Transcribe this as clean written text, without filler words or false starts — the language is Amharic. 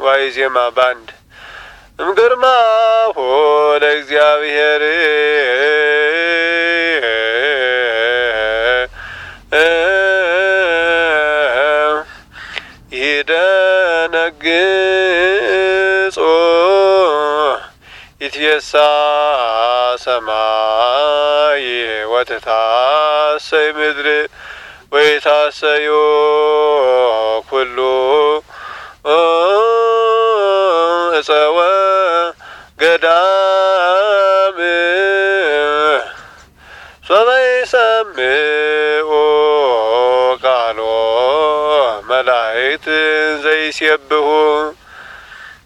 ዋይዜማ ባንድ እምግርማሁ ለእግዚአብሔር ይደነግጾ ይትየሳ ሰማይ ወትታሰይ ምድር ወይታሰዮ ኩሉ እፀወ ገዳም ሶበ ይሰምዑ ቃሎ መላእክት ዘይሴብሑ